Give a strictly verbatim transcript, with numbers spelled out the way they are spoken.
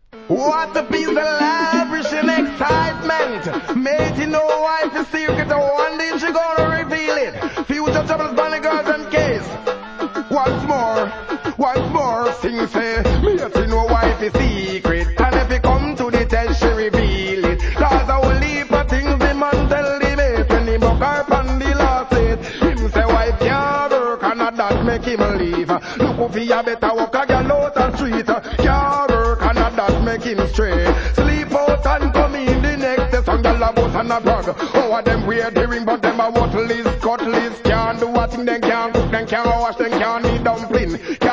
What a piece of lavish and excitement. Mating no wife is secret, and one day she gonna reveal it. Future troubles, bunny girls and case. Once more, once more, sing say, mating no wife is secret. And if you come to the test, she reveal it. Cause I will leave for things the man tell the mate. When he buck her on the last it. Him say wife can't work and not that make him leave. Look if he a better walk a girl out the street. Can't work and not that make him stray. Sleep out and come in the next day. Some girl a bust and a brag. How them wear the ring but them a worthless, cutlass. Can't do a thing, them can't cook, them can't wash, them can't eat dumpling. Can't